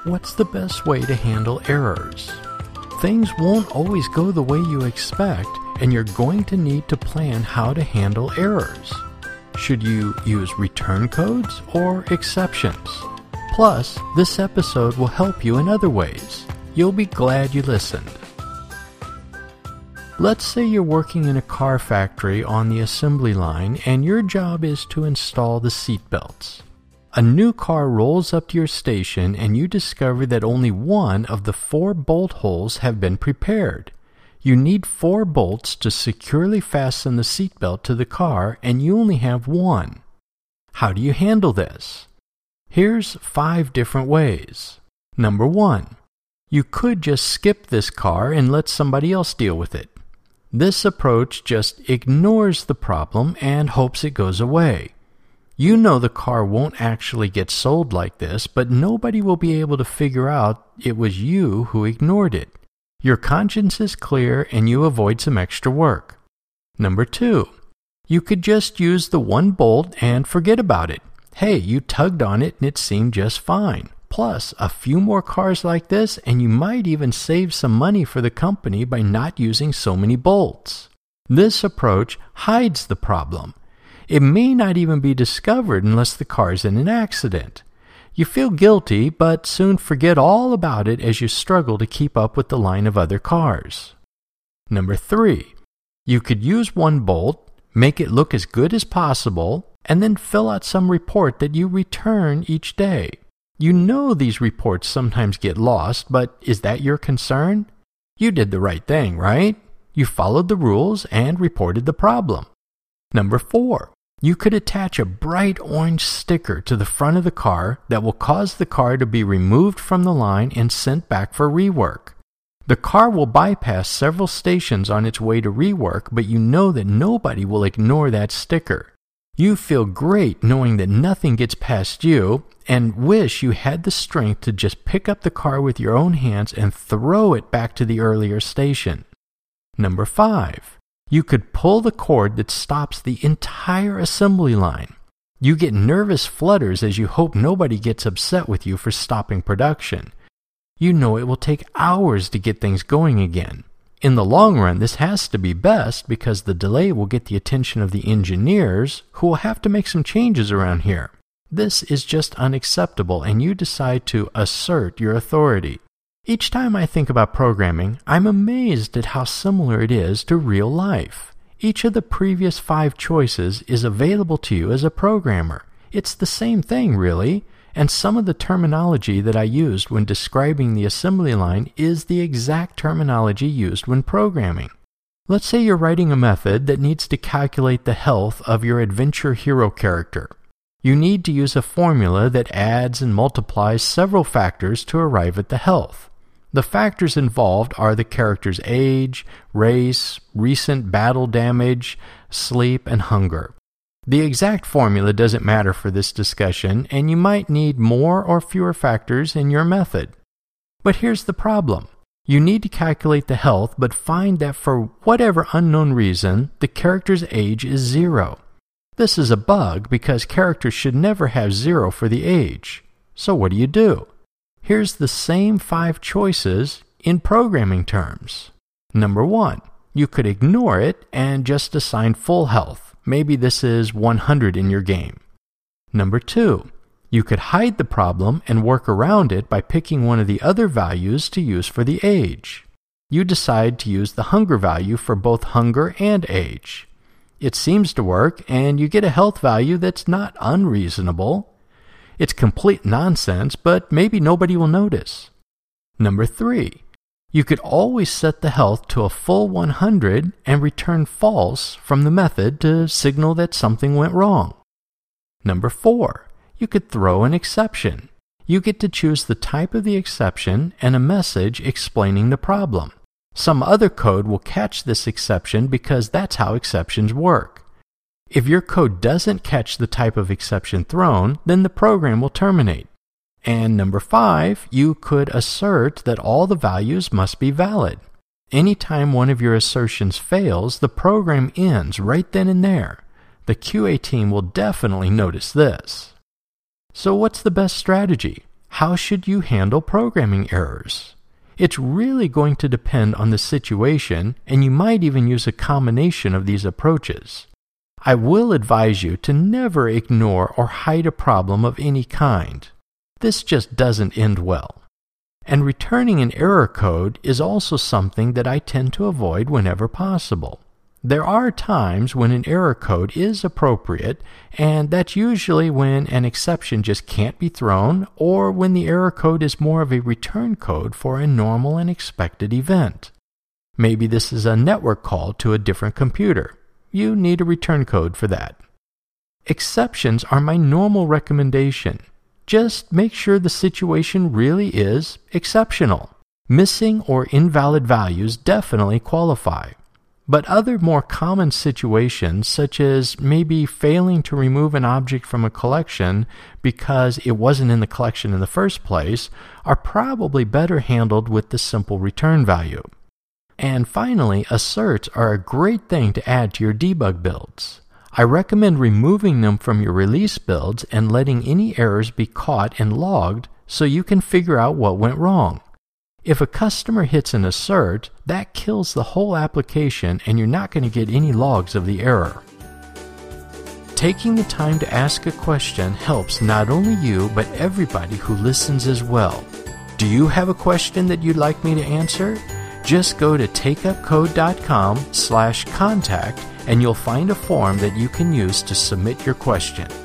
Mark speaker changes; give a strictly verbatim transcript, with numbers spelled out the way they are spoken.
Speaker 1: What's the best way to handle errors? Things won't always go the way you expect, and you're going to need to plan how to handle errors. Should you use return codes or exceptions? Plus, this episode will help you in other ways. You'll be glad you listened. Let's say you're working in a car factory on the assembly line and your job is to install the seat belts. A new car rolls up to your station and you discover that only one of the four bolt holes have been prepared. You need four bolts to securely fasten the seatbelt to the car and you only have one. How do you handle this? Here's five different ways. Number one, you could just skip this car and let somebody else deal with it. This approach just ignores the problem and hopes it goes away. You know the car won't actually get sold like this, but nobody will be able to figure out it was you who ignored it. Your conscience is clear and you avoid some extra work. Number two, you could just use the one bolt and forget about it. Hey, you tugged on it and it seemed just fine. Plus, a few more cars like this and you might even save some money for the company by not using so many bolts. This approach hides the problem. It may not even be discovered unless the car's in an accident. You feel guilty, but soon forget all about it as you struggle to keep up with the line of other cars. Number three, you could use one bolt, make it look as good as possible, and then fill out some report that you return each day. You know these reports sometimes get lost, but is that your concern? You did the right thing, right? You followed the rules and reported the problem. Number four, you could attach a bright orange sticker to the front of the car that will cause the car to be removed from the line and sent back for rework. The car will bypass several stations on its way to rework, but you know that nobody will ignore that sticker. You feel great knowing that nothing gets past you and wish you had the strength to just pick up the car with your own hands and throw it back to the earlier station. Number five, you could pull the cord that stops the entire assembly line. You get nervous flutters as you hope nobody gets upset with you for stopping production. You know it will take hours to get things going again. In the long run, this has to be best because the delay will get the attention of the engineers who will have to make some changes around here. This is just unacceptable and you decide to assert your authority. Each time I think about programming, I'm amazed at how similar it is to real life. Each of the previous five choices is available to you as a programmer. It's the same thing, really. And some of the terminology that I used when describing the assembly line is the exact terminology used when programming. Let's say you're writing a method that needs to calculate the health of your adventure hero character. You need to use a formula that adds and multiplies several factors to arrive at the health. The factors involved are the character's age, race, recent battle damage, sleep, and hunger. The exact formula doesn't matter for this discussion, and you might need more or fewer factors in your method. But here's the problem. You need to calculate the health, but find that for whatever unknown reason, the character's age is zero. This is a bug because characters should never have zero for the age. So what do you do? Here's the same five choices in programming terms. Number one, you could ignore it and just assign full health. Maybe this is one hundred in your game. Number two, you could hide the problem and work around it by picking one of the other values to use for the age. You decide to use the hunger value for both hunger and age. It seems to work and you get a health value that's not unreasonable. It's complete nonsense, but maybe nobody will notice. Number three, you could always set the health to a full one hundred and return false from the method to signal that something went wrong. Number four, you could throw an exception. You get to choose the type of the exception and a message explaining the problem. Some other code will catch this exception because that's how exceptions work. If your code doesn't catch the type of exception thrown, then the program will terminate. And number five, you could assert that all the values must be valid. Anytime one of your assertions fails, the program ends right then and there. The Q A team will definitely notice this. So what's the best strategy? How should you handle programming errors? It's really going to depend on the situation, and you might even use a combination of these approaches. I will advise you to never ignore or hide a problem of any kind. This just doesn't end well. And returning an error code is also something that I tend to avoid whenever possible. There are times when an error code is appropriate, and that's usually when an exception just can't be thrown, or when the error code is more of a return code for a normal and expected event. Maybe this is a network call to a different computer. You need a return code for that. Exceptions are my normal recommendation. Just make sure the situation really is exceptional. Missing or invalid values definitely qualify. But other more common situations, such as maybe failing to remove an object from a collection because it wasn't in the collection in the first place, are probably better handled with the simple return value. And finally, asserts are a great thing to add to your debug builds. I recommend removing them from your release builds and letting any errors be caught and logged so you can figure out what went wrong. If a customer hits an assert, that kills the whole application and you're not going to get any logs of the error. Taking the time to ask a question helps not only you, but everybody who listens as well. Do you have a question that you'd like me to answer? Just go to takeupcode.com slash contact and you'll find a form that you can use to submit your question.